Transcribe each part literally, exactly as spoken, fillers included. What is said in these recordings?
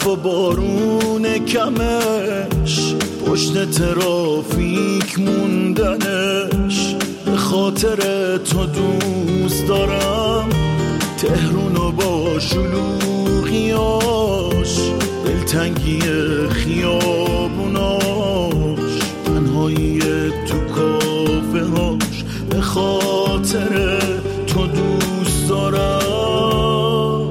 برف و بارون کمش، پشت ترافیک موندنش، به خاطر تو دوست دارم تهرونو با شلوغیاش، دلتنگی خیابوناش، تنهایی تو کافه هاش، به خاطر تو دوست دارم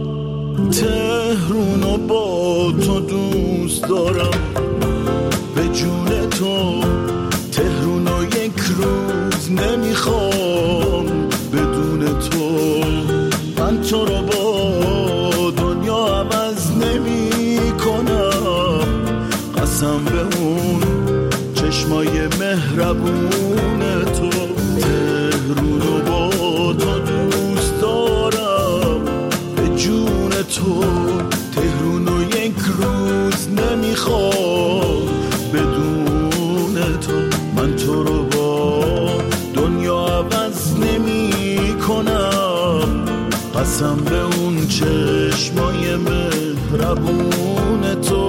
تهرونو با تو دوست دارم، به جون تو تهرونو یک روز نمیخوام بدون تو، من تو رو با دنیا عوض نمی کنم، قسم به اون چشمای مهربون تو، تهرونو با تو دوست دارم، به جون تو تهرونو یک روز نمیخوام بدون تو، من تو رو با دنیا عوض نمی کنم، قسم به اون چشمای مهربون تو.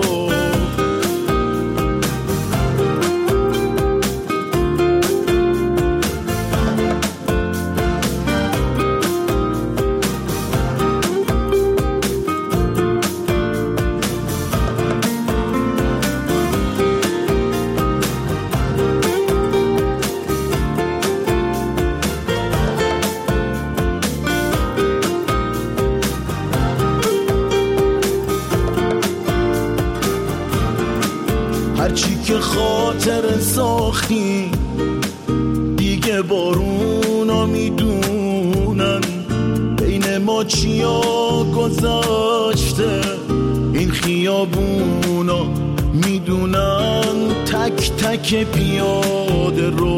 هرچی که خاطر ساختی دیگه بارونا میدونن، بین ما چیا گذاشته این خیابونا میدونن، تک تک پیاده رو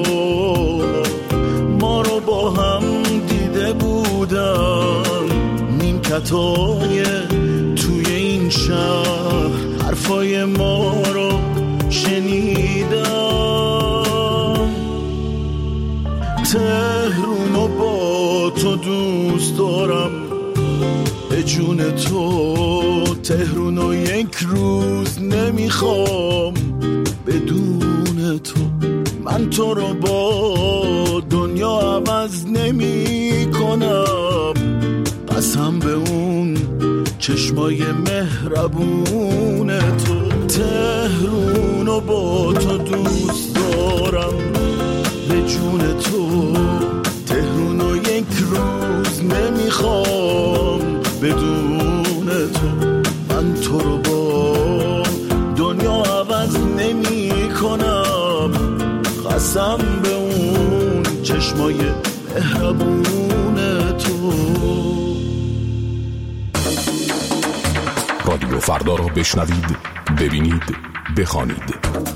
ما رو با هم دیده بودن، نیمکتای توی این شهر حرفای ما رو شنیدم، تهرونو با تو دوست دارم، به جون تو تهرونو یک روز نمیخوام بدون تو، من تو رو با دنیا عوض نمی کنم، قسم به اون چشمای مهربون تو، تهرونو با تو دوست دارم، به جون تو تهرونو یک روز نمیخوام بدون تو، من تو رو با دنیا عوض نمی کنم، قسم به اون چشمای مهربون تو. رادیو فردا را بشنوید، ببینید، بخوانید.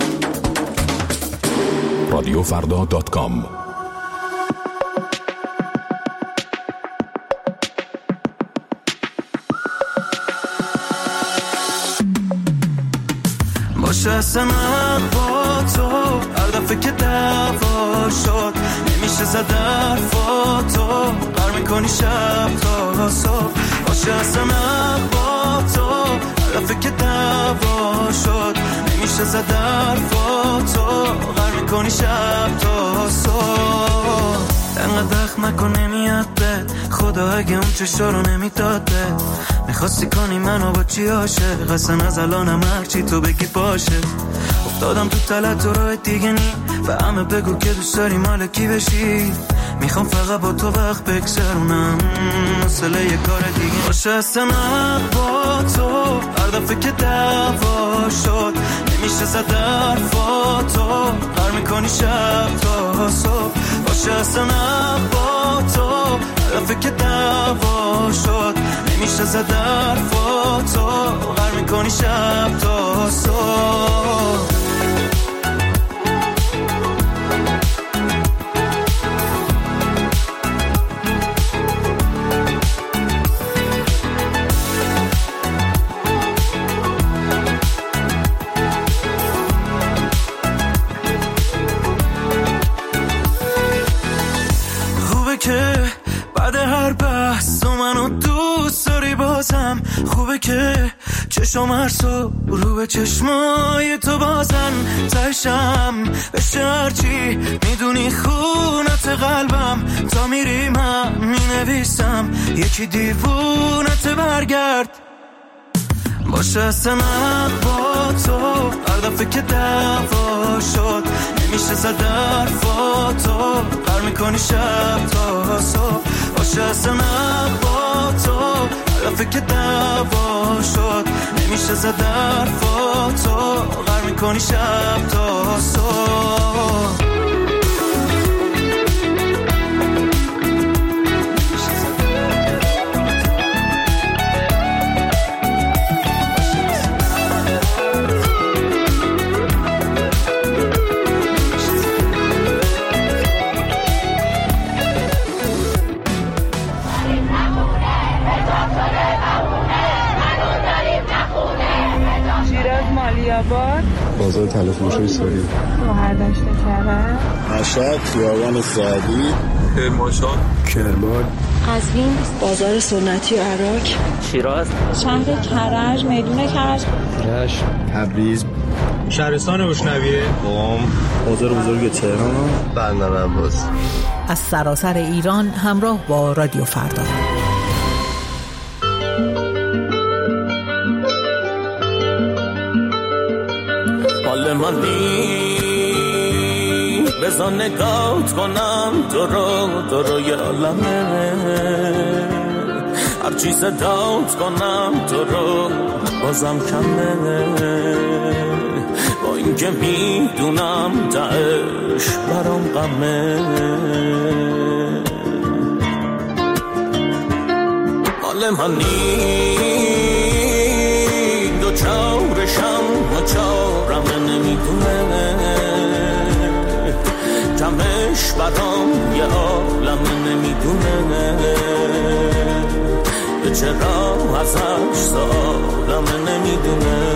رادیو فردا دات کام. باشه اصلا با تو هر دفعه که دعوا شد نمیشه زد حرفاتو، قرار میکنی شب تا صبح، باشه اصلا با تو هر دفعه که دعوا شد نمیشه زد حرفاتو، قرار میکنی شب تا صبح، انقدر دخم نکن نمیاد بد، خدا اگه اون چشا رو نمیداد بد، میخواستی کنی منو با چی عاشق، اصلا از الانم هرچی تو بگی باشه، افتادم تو تلت و راه دیگه نی، و همه بگو که دوست داری مال کی بشی، میخوام فقط با تو وقت بگذرونم، مسئله یه کار دیگه باشه اصلا با تو هر دفعه که دعوا شد نمیشه زد حرفاتو، قرار میکنی شب تا صبح، باشه اصلا با تو هر دفعه که دعوا شد نمیشه زد حرفاتو، قرار میکنی شب تا صبح. که بعد هر بحث و منو دوست داری بازم، خوبه که چشم هر صبح رو به چشمای تو بازن تشم بشه هرچی میدونی خونت قلبم تا میریم هم مینویسم یکی دیوونت برگرد باشه اصلا با تو هر دفعه که دعوا شد نمیشه زد حرفاتو هر میکنی شب تا صبح باشه اصلا با تو هر دفعه که دعوا شد نمیشه زد حرفاتو هر میکنی شب تا صبح بازار تلفروشی سوری مهردشت کرد مشهد خیابان سعدی کرمانشاه کرمان قزوین بازار سنتی عراق شیراز شهر کرج میدون کرج رشت تبریز شهرستان بوشنویه قم بازار بزرگ تهران بندر عباس از سراسر ایران همراه با رادیو فردا. حال منی بزن نگات کنم تو رو تو رو یه عالمه هرچی صدات کنم تو رو بازم کمه با این که میدونم تهش برام غمه حال منی دو چارشم و چارم نمیدونه کمش برام یه عالم نمیدونه به چرا ازش سالم نمیدونه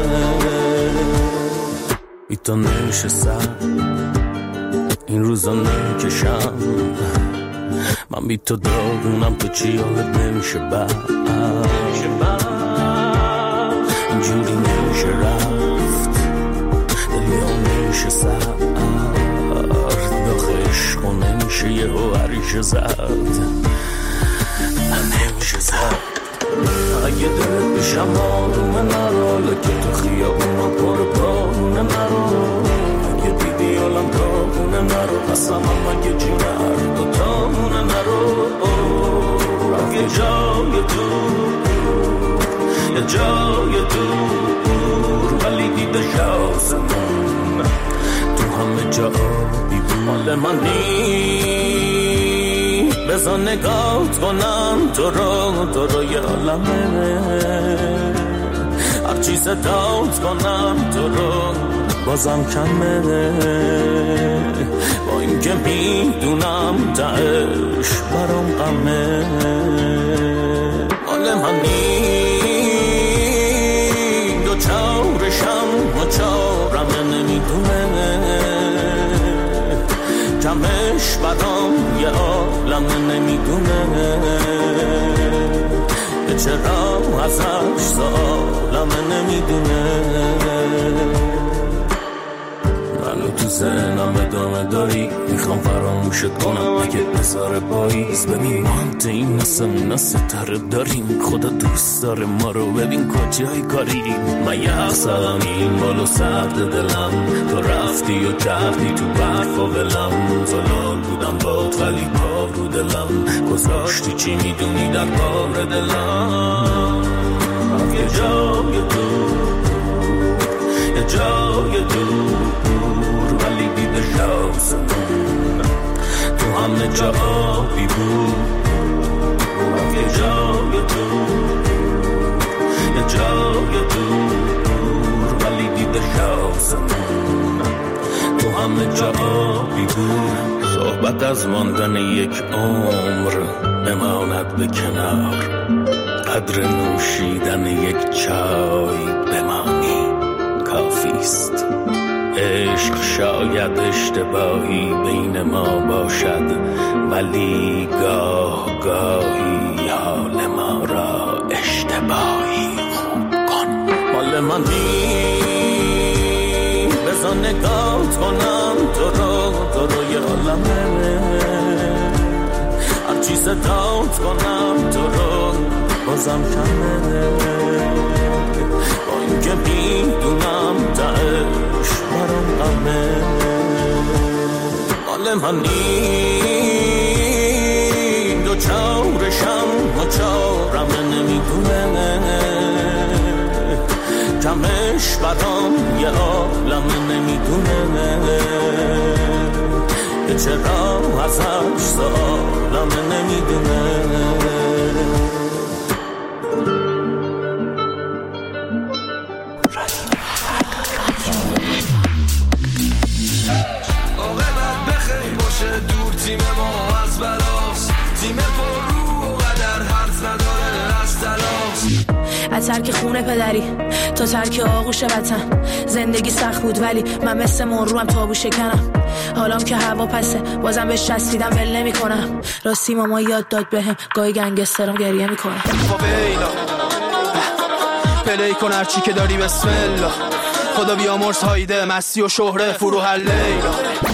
بی تو نشستم این روزا نکشم من بی تو داغونم تو چی یاد نمیشه بعد اینجوری نمیشه رفت دلیا نمیشه سرد داخل عشق و نمیشه یه هوریش زد نمیشه زد اگه دلت بشم آرومه نرو لکه تو خیابونا پر بارونه نرو اگه دیدی عالم داغونه نرو قسم هم اگه جونه هر دوتامونه نرو اگه جای دور یه جای دور ولی دیده شاسمون تو همه جا آبی بود حال من نی بزن نگات کنم تو رو تو رو یه عالمه هرچی صدات کنم تو رو بازم کمه با این که میدونم تهش برام غمه حال من نی دو چارشم و چارم نمیدونه کمش برام یه عالم نمیدونه به چرا ازش سالم نمیدونه منو تو ذهنم ادامه داری میخوام فراموشت کنم اگه بذاره پاییز ببین مانت این نسمون ستاره داریم خدا دوست داره ما رو ببین کجای کاریم من یخ زدم این بالو سرد دلم تو رفتی و کردی تو برف و ولم زلال بودم باد ولی پا رو دلم گذاشتی چی میدونی در بار دلم یه جای دور یه جای دور ولی دیده شاسمون تو همه جا آبی بود یه جای دور یه جای دور ولی دیده شاسمون تو همه جا آبی بود صحبت از ماندن یک عمر بماند به کنار قدر نوشیدن یک چای بمانی کافیست عشق شاید اشتباهی بین ما باشد ولی گاه گاهی حال ما را اشتباهی خوب کن مال مال منی بزن نگاه کنم تو رو تو رو یه عالمه هرچی صدات کنم تو رو بازم کمه با اینکه میدونم تهش برام غمه مال منی دو چارشم و چارم نمیدونه کمش برام یه عالم نمیدونه که چرا ازش سالم نمیدونه تیم ما از بلاست تیم پر رو و در حرف نداره از تلاست از ترک خونه پدری تا ترک آغوش وطن زندگی سخت بود ولی من مثل مروم تابو شکنم حالام که هوا پسه بازم بهش چسبیدم ول نمی کنم راستی ماما یاد داد بهم گاهی گنگسترم گریه میکنم فویلا پلی کن هرچی که داری بسم الله خدا بیامرز هایده مستی و شهره فرو هر لیلا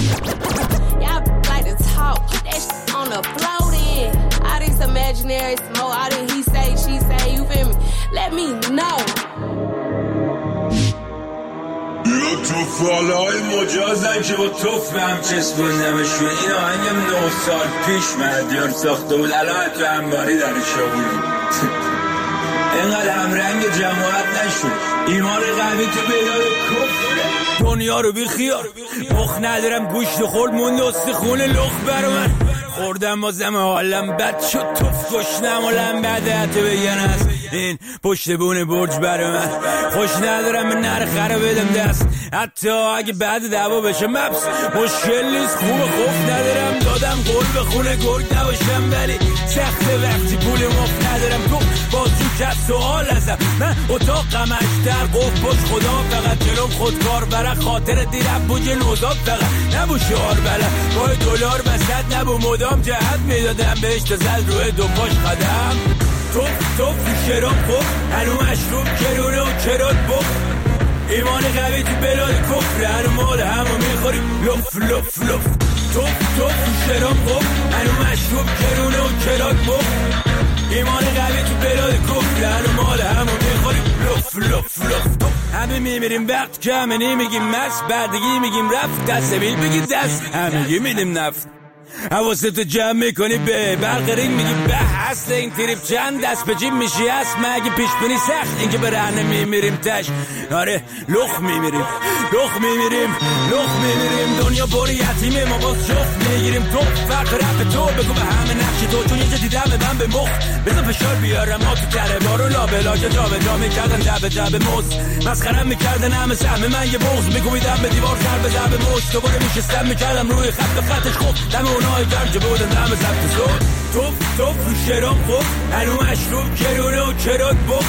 imaginary smoke, all that he say, she say, you feel me? Let me know. تو فالای مجازن که با توف به هم چسبوندمشون این آهنگم نه سال پیش مهدیار ساخته بود الان تو انباری در شاوری اینقدر همرنگ جماعت نشون ایمان قوی تو بیدار کفره دنیا رو بی خیار مخ ندارم گوشت خورد موند استخون لخ برو من خوردم بازم حالم بد شد توف گشنم و لنبده حتی بگن از این پشت بونه برج برای من خوش ندارم به نرخه رو بدم دست حتی اگه بعد دعوا بشه مبس مشکل نیست خوب خوف ندارم دادم گل به خونه گرگ نباشم ولی سخت وقتی پول مفت ندارم تو بازو کت سوال ازم من اتاق قمش در قف باش خدا فقط جلوم خودکار برای خاطر دیرم بوجه نوزاب فقط نبو شعار بلد بای دلار بسد نبو مدام جهت میدادم بهش تا زد روی دو پاش قدم توف توف تو شراب خوب هنو مشروب کرونه و کرات بخ ایمان قوی تو بلاد کفر هنو مال همو میخوریم لف لف لف توف توف تو شراب خوب هنو مشروب کرونه و کرات بخ ایمان قوی تو بلاد کفر هنو مال همو میخوریم لف لف لف همه میمیریم وقت که همه نمیگیم مست بردگی میگیم رفت دست بیل بگیم دست همه میدیم نفت حواستو جمع میکنی به برق رینگ میگی به اصل این تریپ چند دست به جیب میشی هست مگه پیش بینی سخت اینکه به رهنه میمیریم تش آره لخ میمیریم لخ میمیریم لخ میمیریم دنیا باری یتیمه ما باز جفت میگیریم تو فرق رپ تو بگو به همه نقشی تو چون یه جا دیدم من به مخ بزن فشار بیارم ما تو تره بارو لابلا که جا به جا میکردن دب دب موز مسخرم میکردن همه سهم من یه بغض میگویدم به دیوار سر به ضرب مشت دوباره میشستم میکردم روی خط و خطش خوب دم اونای گرج بودن دم ضبط زود توف توف تو شراب خوب هنو مشروب کرونه و کرات بخ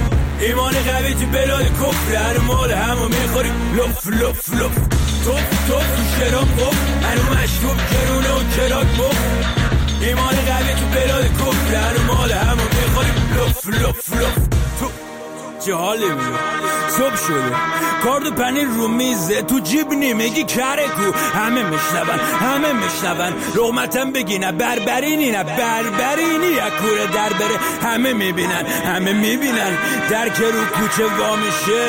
ایمان قوی تو بلاد کفر هنو مال همو میخوریم لف لف لف توف توف تو شراب خوب هنو مشروب کرونه و کرات بخ ایمان قوی تو بلاد کفر هنو مال همو میخوریم لف لف لف تو چه حالی میگه صبح شده کارد و پنیر رو میزه تو جیب نیمگی کره کو همه میشنون همه میشنون لغمتم بگینه بربرینی نه بربرینی اکوره در بره همه میبینن همه میبینن در که رو کوچه وا میشه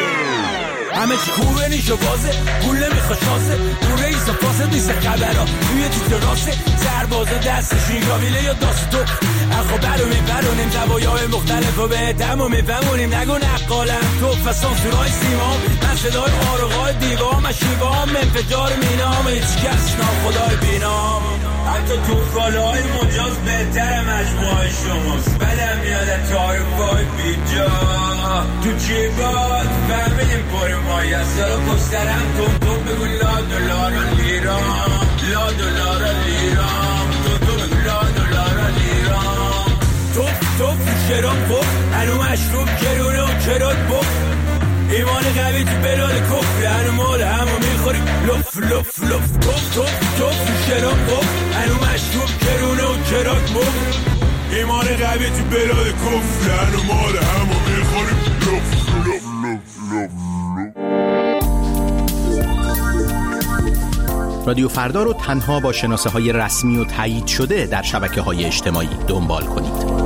همه چی خوبه نیشو بازه پول نمیخوا شاسه دوره ایسا فاسد نیست خبرها توی تیتر راسه سربازه دستش ریگاویله یا داست تو اخو برو میبرونیم زوایای مختلف و به دمو میفهمونیم نگو نقالم تو و سانسورای سیمام من صدای آرقای دیوام و شیوام انفجار مینام هیچ کس ناخدای بینام حتی تو فالای مجاز بهتر مجموعه شماست بدم میاد تاریفای بیجا تو جیبات فهمیدیم پر مایی از سالا پسترم تون تون بگو لا دلارا لیرام لا دلارا لیرام تون تون بگو لا دلارا لیرام توف توف تو شراب خوب هنو مشروب کرونه و کرات بخ ایمان قوی تو بلاد کفر هنو مال همو میخوریم لف لف لف توف توف توف تو شراب خوب هنو مشروب کرونه و کرات بخ ایمان قوی تو بلاد کفر هنو مال همو میخوریم لف لف رادیو فردا رو تنها با شناسه های رسمی و تایید شده در شبکه های اجتماعی دنبال کنید.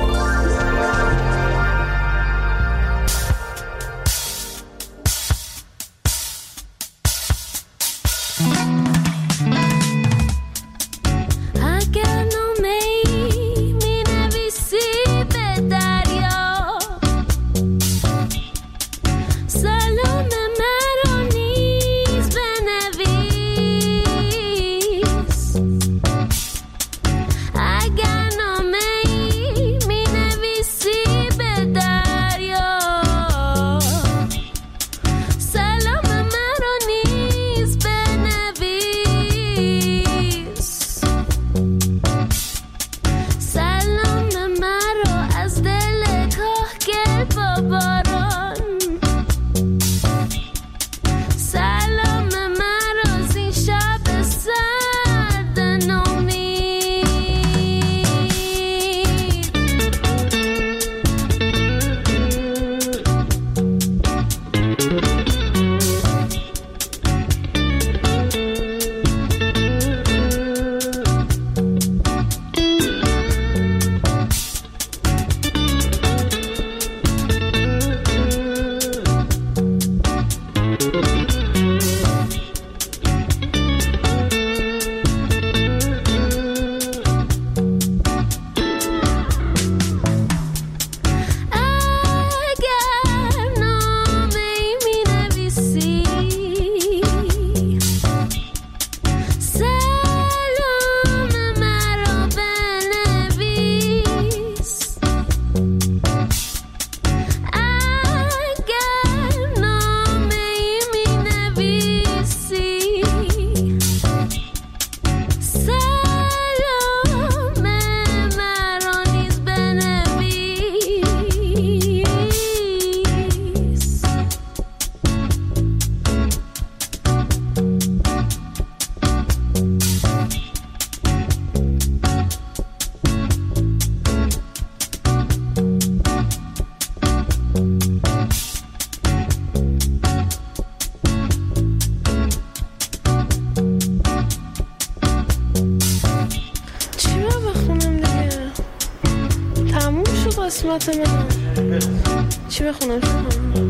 قسمت من چی بخونم شما؟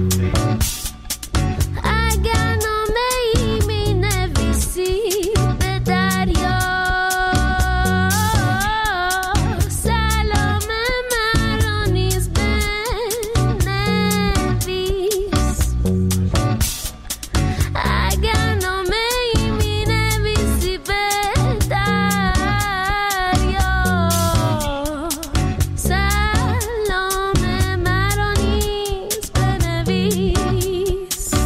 اگر نامه ای می نویسی به دریا سلام مرا نیز بنویس. اگر نامه ای می نویسی به دریا سلام مرا نیز بنویس.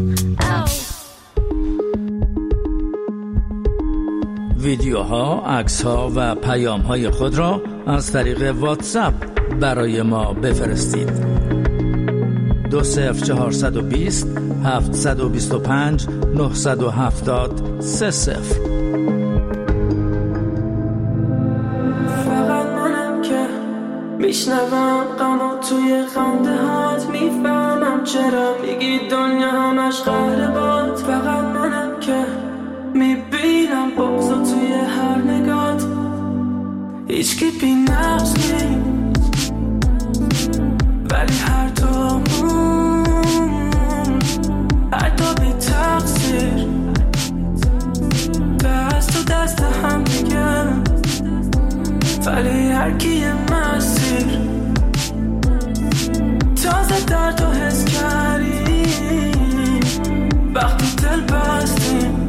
ویدیوها، عکس‌ها و پیام‌های خود را از طریق واتساپ برای ما بفرستید. دو صفر چهارصد و بیست هفتصد و بیست و پنج نهصد و هفتاد سه صفر. فقط منم که میشنوم غمو توی خنده هات، میفهمم چرا میگی دنیا همش قهر باد. فقط منم که میبینم بغضو توی هر نگات، هیچ کی بی نقص نیم ولی هر دومون حتی بی تقصیر دست و دست هم دیگه، ولی هر کی یه مسیر تازه درد و حس کردیم وقتی دل بستیم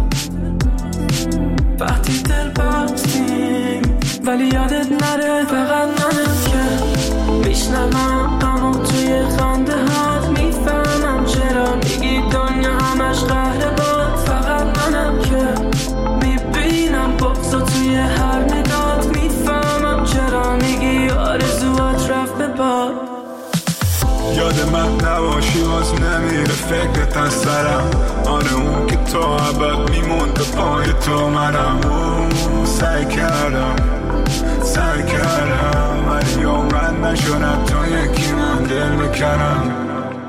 وقتی دل بستیم. ولی یادت نره فقط منم که میشنوم غمو توی خنده هات، میفهمم چرا میگی دنیا همش قهر باد. فقط منم که میبینم بغضو توی هر نگات، میفهمم چرا میگی آرزوات رفت به باد. یاد من نباشی باز نمیره فکرت از سرم، آره اون که تو عبد میمونده پای تو منم. سعی کردم سعی کردم ولی عمرن نشدم تو یکی من دل بکرم.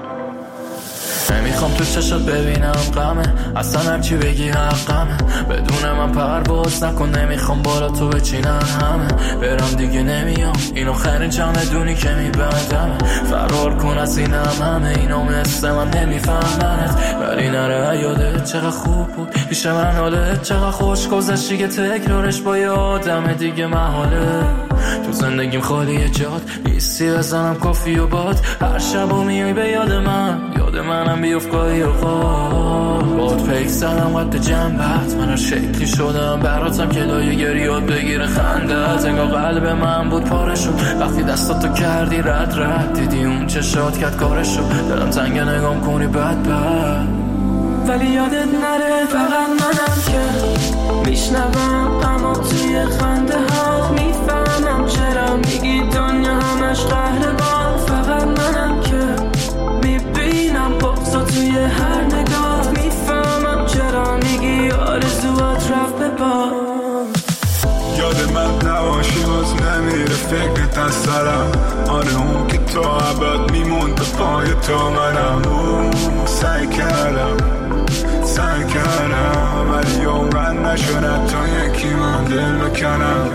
نمیخوام تو چشات ببینم غمه، اصلا هرچی بگی حقمه، بدون من پرواز نکن، نمیخوام بالا تو بچینن همه، برم دیگه نمیام، اینو خیرین چمدونی که میبندمه، فرار کن از اینم همه، اینو مثل من نمیفهمنت، ولی نره یادت چقدر خوب بود پیش من، حالت چقدر خوش گذشتی که تکرارش با یه آدم دیگه محاله، تو زندگیم خالیه جاد نیستی، بزنم کافی و باد، هر شب و میای به یاد من، یاد منم بیفت گاهی اوقات، باد پیک زدم قد جنبت، من هر شکلی شدم براتم که لایه گریاد بگیره خندت، انگار قلب من بود پاره شد وقتی دستاتو کردی رد رد، دیدی اون چشات کرد کارشو، دلم تنگ نگام کنی بد بد، ولی یادت نره فقط منم که میشنوم، اما توی خنده ها میفهمم چرا میگی دنیا همش قهرمان، فقط منم که میبینم بغضا توی هر نگاه، میفهمم چرا میگی آرزوات رفت به باد، یاد من نباشی باز نمیره فکرت از سرم، آره اون که تو عباد میموند به پای تو منم، اون سعی کردم سعی کردم ولی عمرن نشد تا یکی من دل بکنم،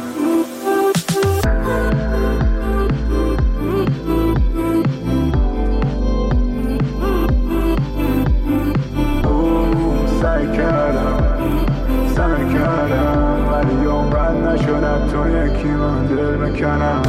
سعی کردم سعی کردم ولی عمرن نشد تا یکی من دل بکنم.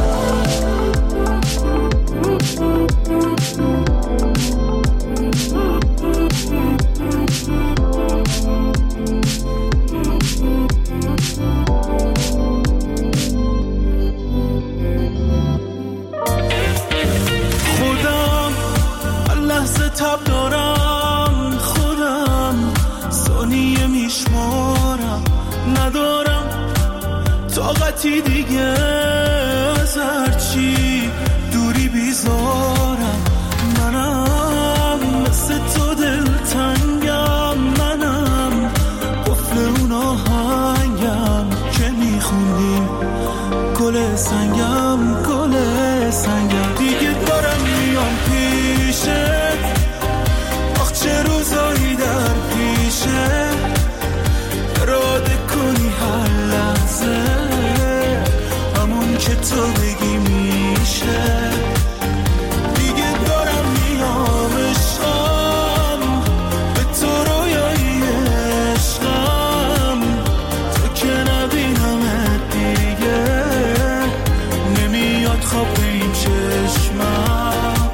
تب دارم خودم ثانیه میشمارم، ندارم طاقتی دیگه از هرچی دوری بیزارم، منم مثل تو دلتنگم، منم قفل اون آهنگم که میخوندیم، گل سنگم گل سنگم، دیگه دارم میام پیشه، آخ چه روزایی در پیشه، اراده کنی هر لحظه همون که تو بگی میشه، دیگه دارم میام عشقم به تو رویایی عشقم، تو که نبینم دیگه نمیاد خواب به این چشمم،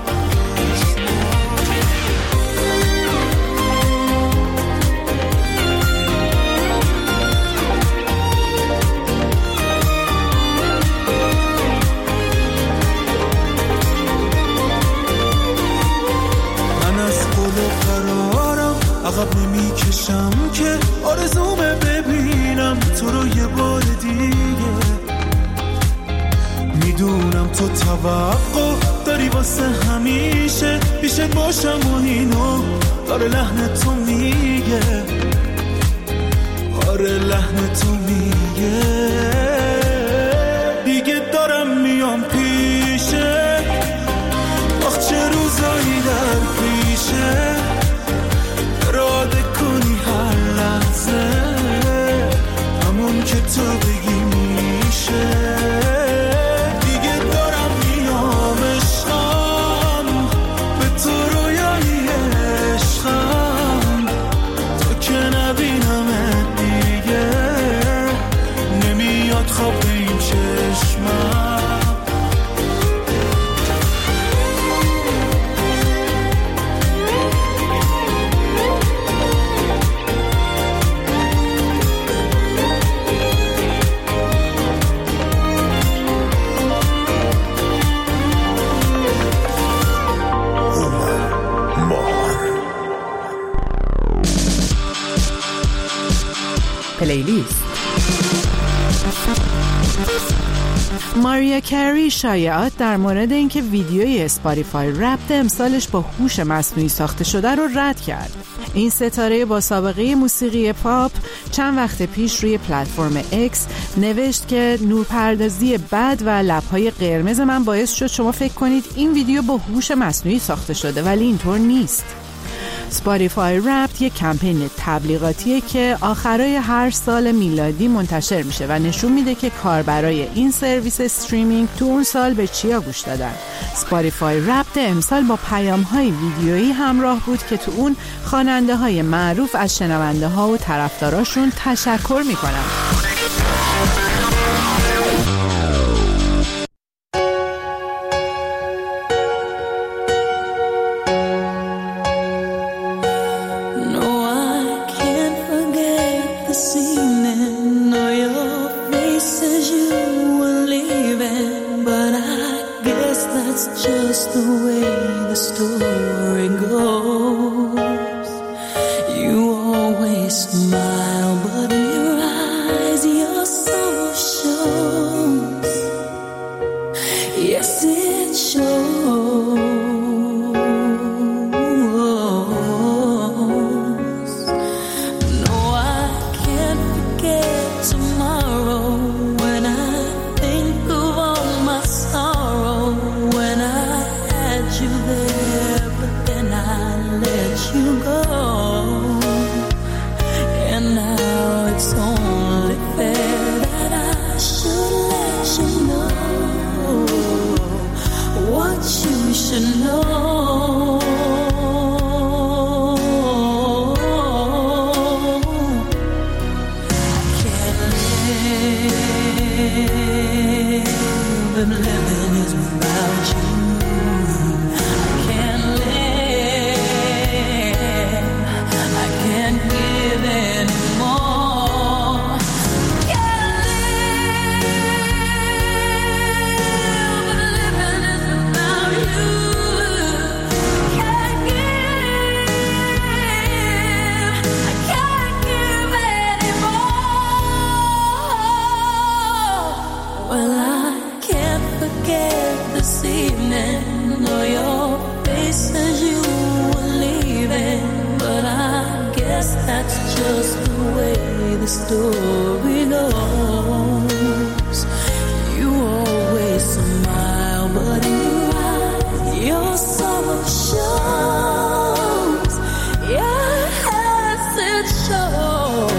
عقب نمی کشم که آرزومه ببینم تو رو یه بار دیگه، میدونم تو توقع داری واسه همیشه پیش باشم و اینو داره لحن تو میگه، آره لحن تو میگه، دیگه دارم میام پیشه، آخ چه روزایی در پیشه، اراده کنی هر لحظه همون که تو بگی میشه، دیگه دارم میام عشقم به تو رویایی عشقم، تو که نبینم دیگه نمیاد خواب به این چشمم. پلیلیست. ماریا کری شایعات در مورد اینکه ویدیوی اسپاتیفای رپت امسالش با هوش مصنوعی ساخته شده رو رد کرد. این ستاره با سابقه موسیقی پاپ چند وقت پیش روی پلتفرم اکس نوشت که نورپردازی بد و لب‌های قرمز من باعث شد شما فکر کنید این ویدیو با هوش مصنوعی ساخته شده، ولی اینطور نیست. اسپاتیفای رپت یک کمپین تبلیغاتیه که آخرای هر سال میلادی منتشر میشه و نشون میده که کاربرای این سرویس استریمینگ تو اون سال به چیا گوش دادن. اسپاتیفای رپت امسال با پیام‌های ویدیویی همراه بود که تو اون خواننده‌های معروف از شنونده‌ها و طرفداراشون تشکر میکنن. Just the way the story goes. You always smile, but in your eyes your soul shows. Yes, it shows. No, I can't forget tomorrow when I think of all my sorrow. When I had you there, but then I let you go. And now it's only fair that I should let you know what you should know. I can't live and living is without you. This evening, know your face as you were leaving, but I guess that's just the way the story goes. You always smile, but in your eyes your sorrow shows. Yes, it shows.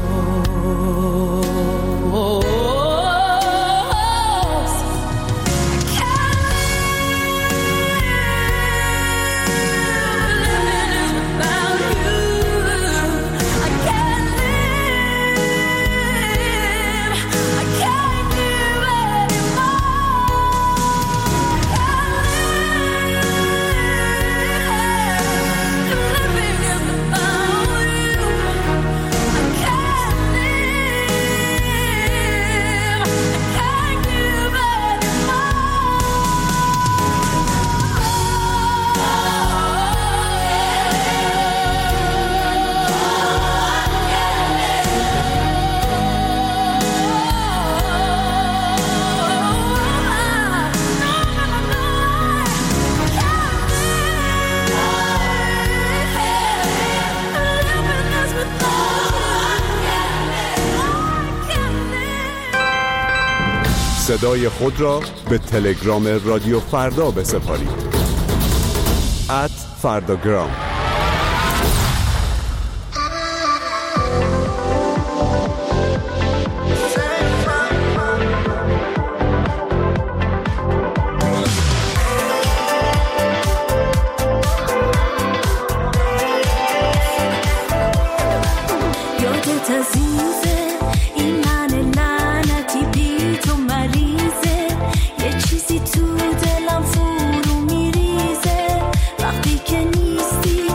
صدای خود را به تلگرام رادیو فردا بسپارید. ات فرداگرام. چیزی تو دلم فرو میریزه وقتی که نیستی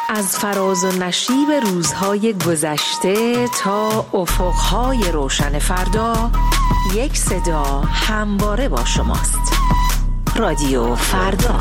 از فراز و نشیب روزهای گذشته تا افقهای روشن فردا، یک صدا همواره با شماست. رادیو فردا.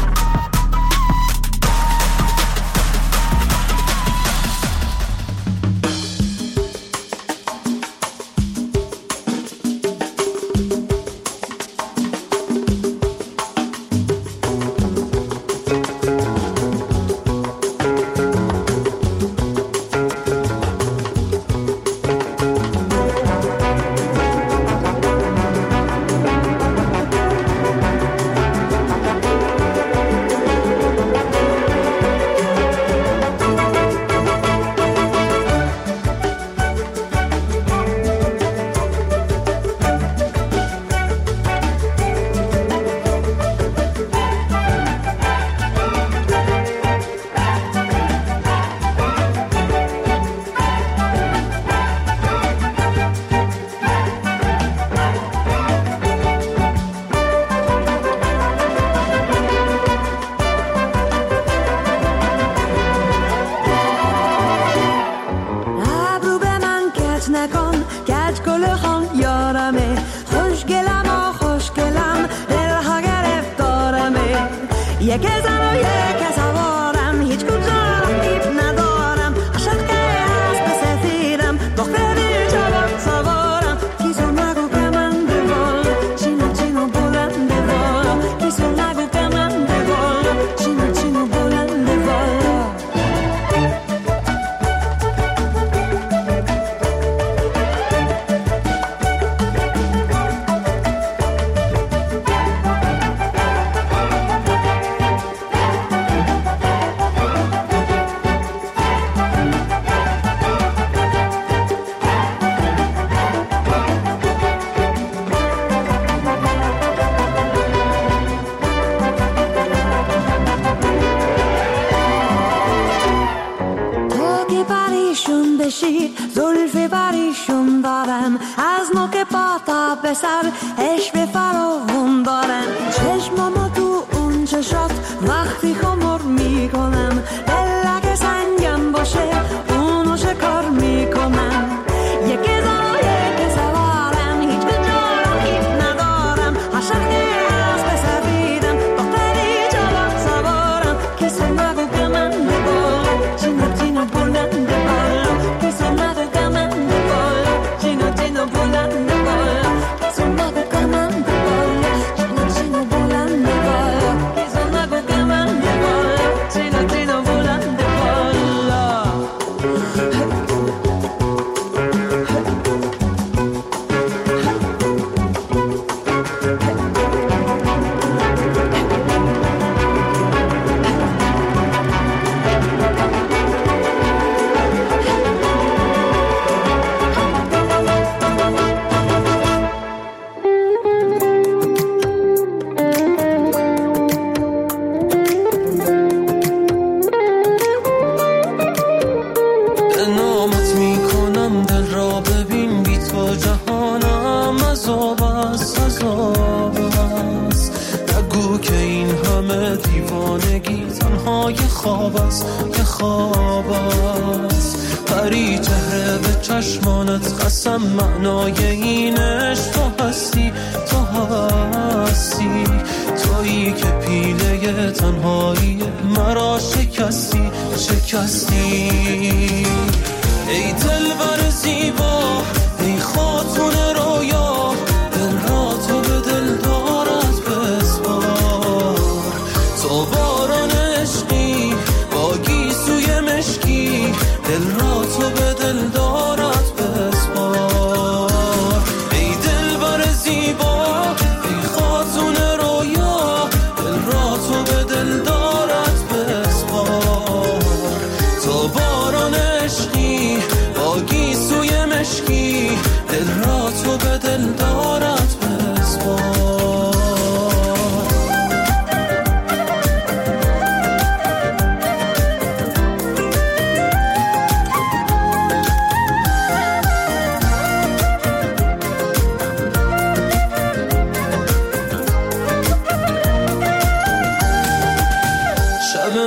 با گیسوی مشکی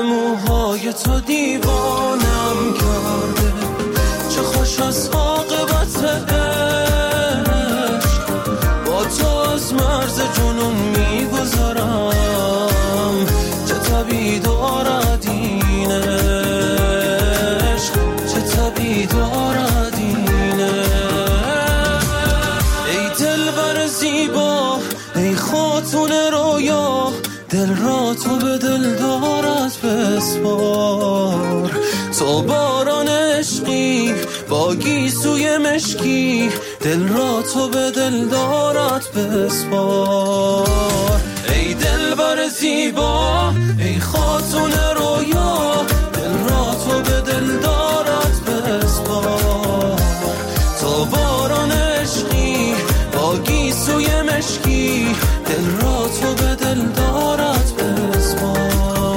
موهای تو دیوانم کرده، چه خوش از عاقبت عشق، با تو از مرز جنون میگذرم، چه طبیعی دارد این عشق، چه طبیعی دارد این عشق. ای دلبر زیبا، ای خاتون رویا، دل را تو به دل دارد بسپار، تو باران عشقی با گیسوی مشکی، دل را تو به دل دارد بسپار. ای دلبر زیبا، ای خاتون رویا، دل را تو به دل دارد بسپار، تو باران عشقی با گیسوی مشکی، دل را تو به دل دارد بسپار.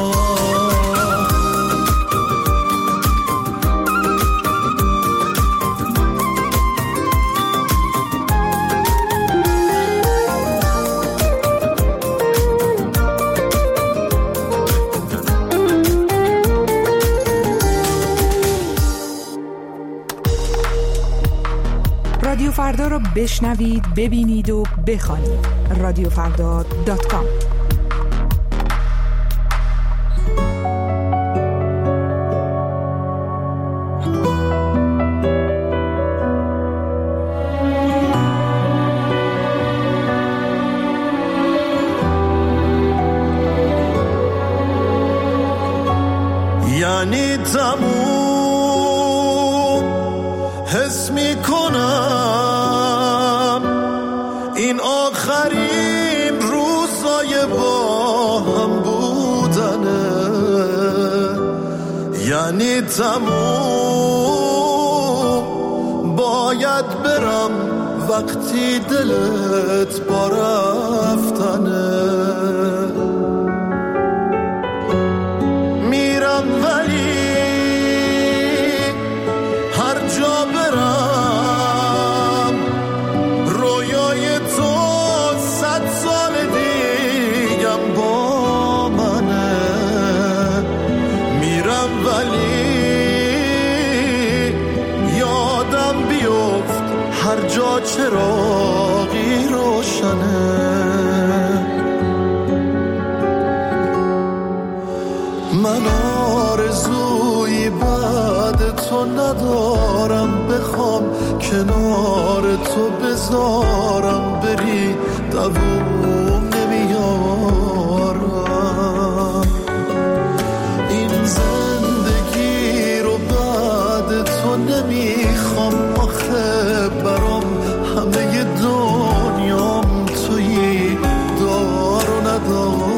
رادیو فردا رو بشنوید، ببینید و بخوانید. رادیو فردا دات کام. یعنی تموم حس میکنم این آخرین روزای با هم بودنه، یعنی تموم باید برم وقتی دلت با رفتنه، میرم ولی هر جا برم رویای تو صد سال دیگم با منه، میرم ولی یادم بیفت هر جا چراغی روشنه. من آرزویی بعد تو ندارم، بخوام کنار تو بذارم بری دووم نمیارم، این زندگی رو بعد تو نمیخوام، آخه برام همه دنیام تویی دار و ندارم.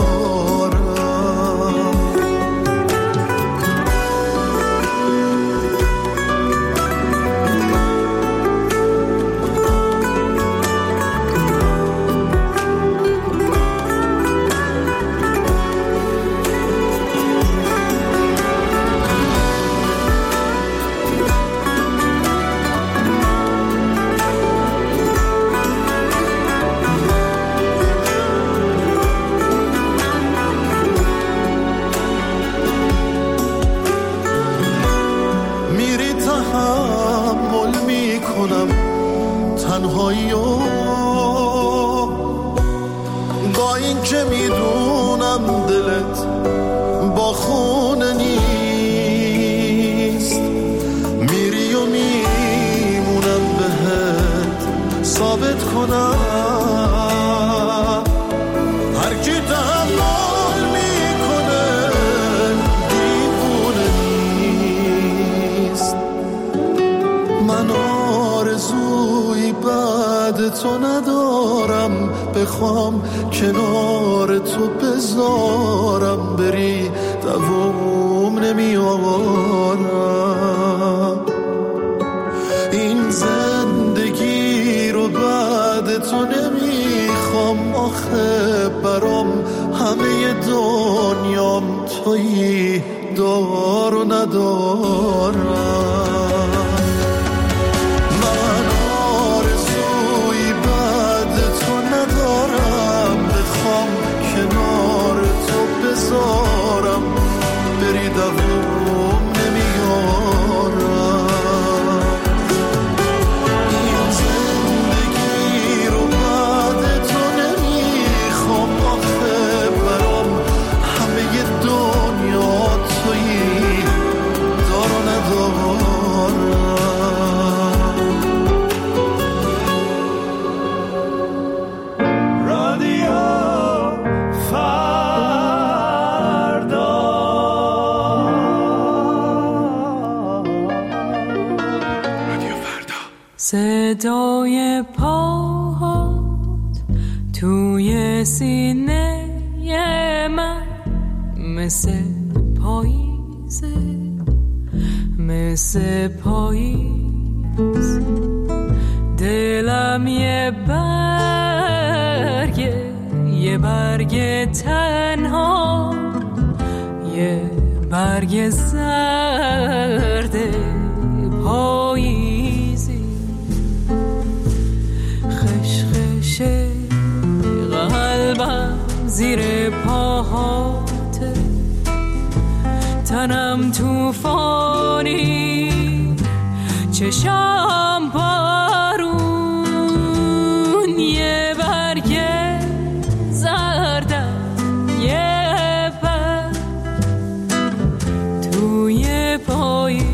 تنهایی و با این که میدونم دلت با خونه نیست، میری و میمونم بهت ثابت کنم هر کی تحمل میکنه دیوونه نیست. من آرزوی بعد تو ندارم، بخوام کنار تو بذارم بری دووم نمیارم، این زندگی رو بعد تو نمیخوام، آخه برام همه دنیام تویی دار و ندارم. کنار تو بذارم صدای پاهات توی سینه من مثل پاییزه، مثل پاییز. دلم یه برگه، یه برگ تنها، یه برگ زرد پاییزی. خشخشه قلبم زیر پاهاته، تنم توفانی، چشام بارون. یه برگ زردم، یه پر توی پاییز.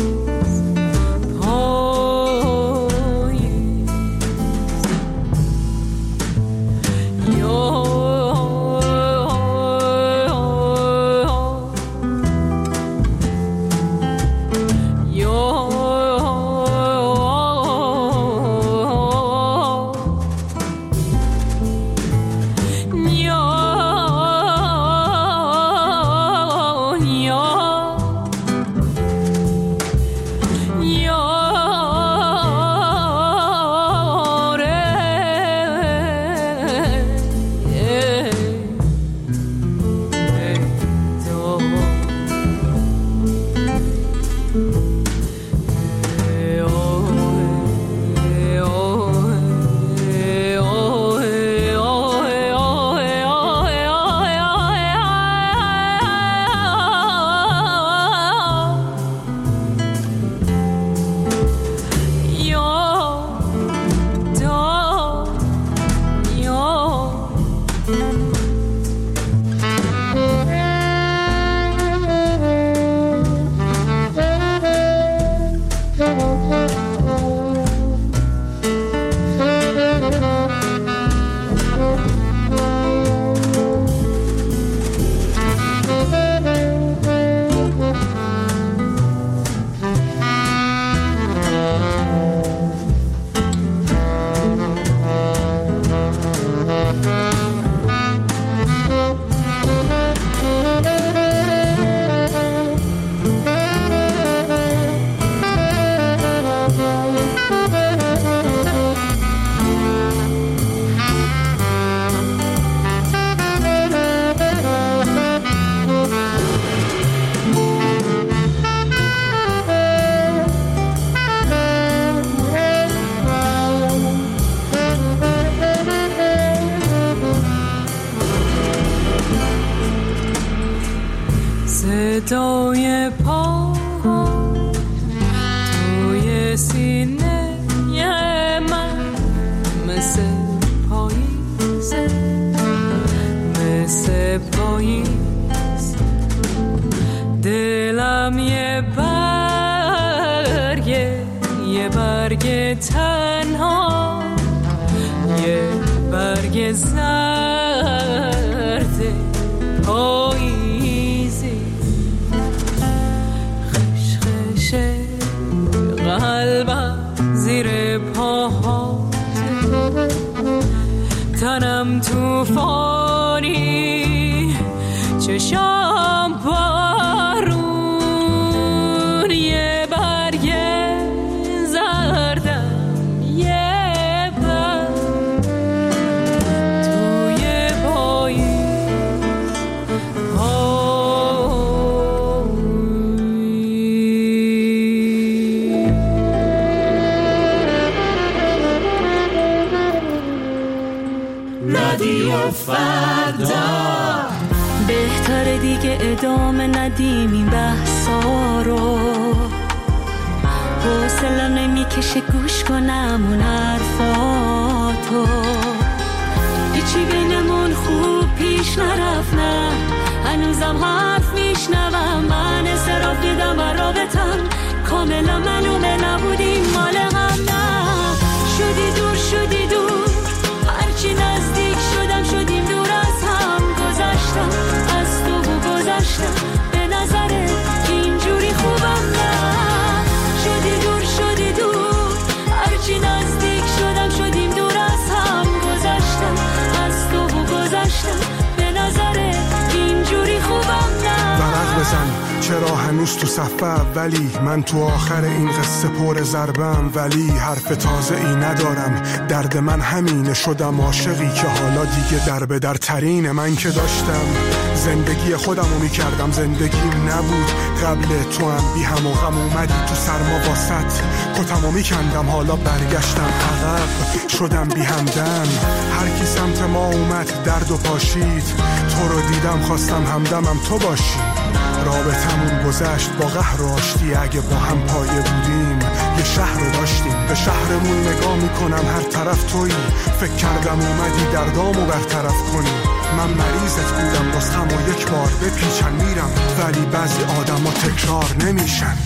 صدای پاهات توی سینه من مثل پاییزه، مثل پاییز. دلم یه برگه، یه برگ تنها، یه برگ زرد پاییزی. خشخشه قلبم زیر پاهاته، تنم توفانی، چشام بارون. یه برگ زردم، یه پر توی پاییز. رادیو فردا بهتره دیگه ادامه ندیم این بحثا رو، حوصله نمیکشه گوش کنم اون حرفاتو. هیچی بینمون خوب پیش نرفت، نه هنوزم حرف میشنوم. من اصراف دیدم و رابطم کاملا معلومه نبودیم مال هم. نه شدی دور، شدی دور، هرچی نزدیک شدم شدیم دور از هم. گذشتم از تو و گذشتم، به نظره اینجوری خوبم. نه شدی دور، شدی دور، هرچی من چرا هنوز تو صفحه اولی، من تو آخر این قصه پر ضربم ولی حرف تازه ای ندارم. درد من همینه، شدم عاشقی که حالا دیگه در به در ترینه. من که داشتم زندگی خودمو میکردم، زندگیم نبود قبل تو هم بی هم و غم اومدی تو سرما واسط کتمو میکندم، حالا برگشتم عقب شدم بی همدم. هر کی سمت ما اومد درد و پاشید، تو رو دیدم خواستم همدمم تو باشی. رابطمون گذشت با قهر و آشتی، اگه با هم پایه بودیم یه شهر رو داشتیم. به شهرمون نگاه میکنم هر طرف تویی، فکر کردم اومدی دردامو برطرف کنی. من مریضت بودم گستم و یک بار بپیچن میرم، ولی بعضی آدم ها تکرار نمیشن.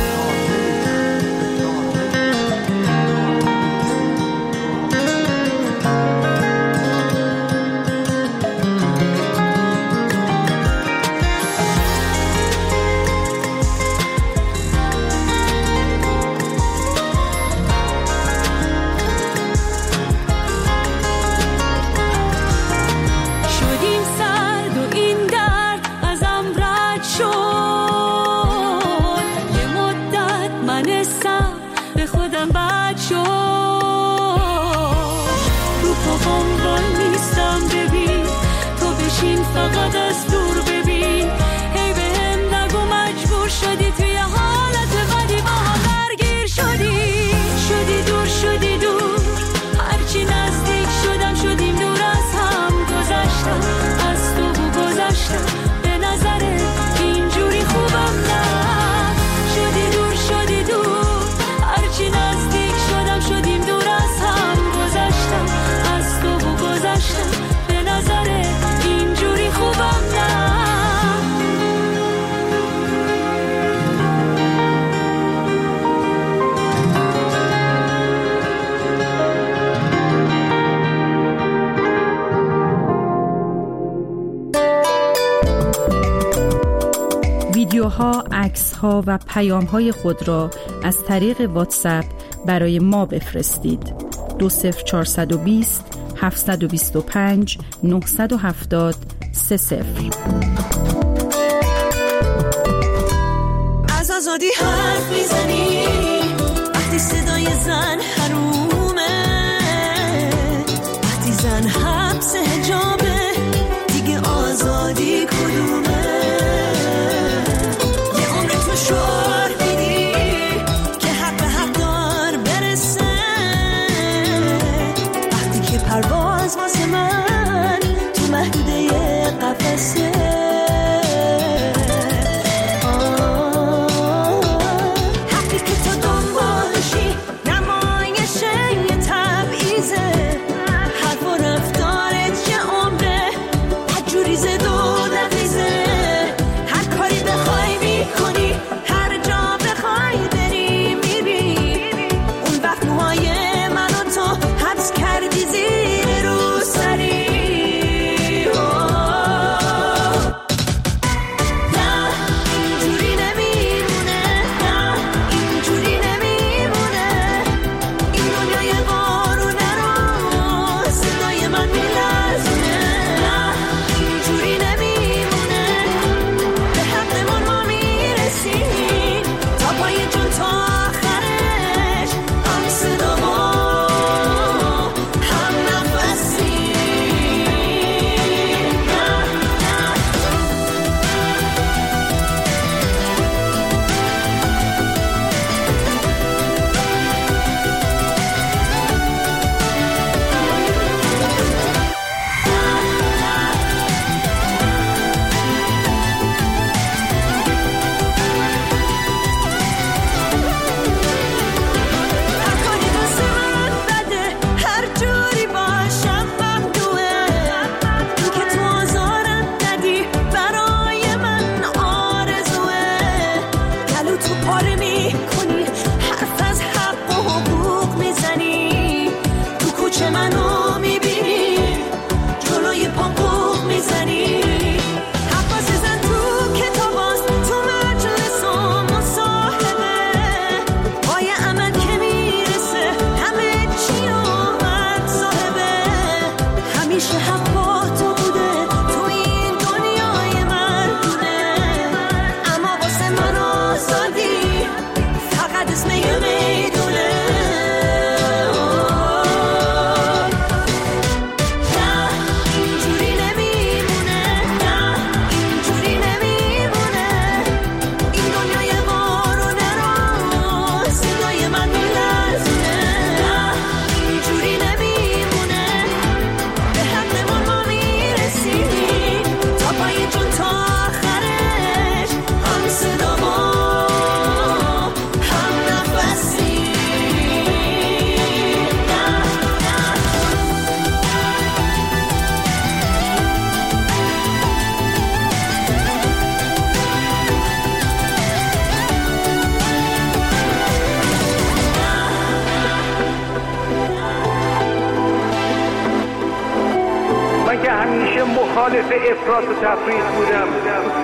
فقط از دور ببین، هی به هم نگو مجبور شدی توی حالت بدی با هم درگیر شدی. شدی دور شدی دور، هرچی نزدیک شدم شدیم دور از هم. گذشتم از تو و گذشتم، به نظر اینجوری خوبم نه. شدی دور شدی دور، هرچی نزدیک شدم شدیم دور از هم. گذشتم از تو و گذشتم، به نظر اینجوری خوبم نه. ویدیوها، عکس‌ها و پیام‌های خود را از طریق واتساپ برای ما بفرستید. دو صفر چهارصد و بیست هفتصد و بیست و پنج نهصد و هفتاد سه صفر. از آزادی حرف میزنی وقتی صدای زن حرومه، وقتی زن حبس حجابه دیگه آزادی کدومه؟ یه عمر تو شعار میدی که حق به حق دار برسه، وقتی که پرواز واسه من تو محدوده قفسه. مخالف افراط و تفریط بودم.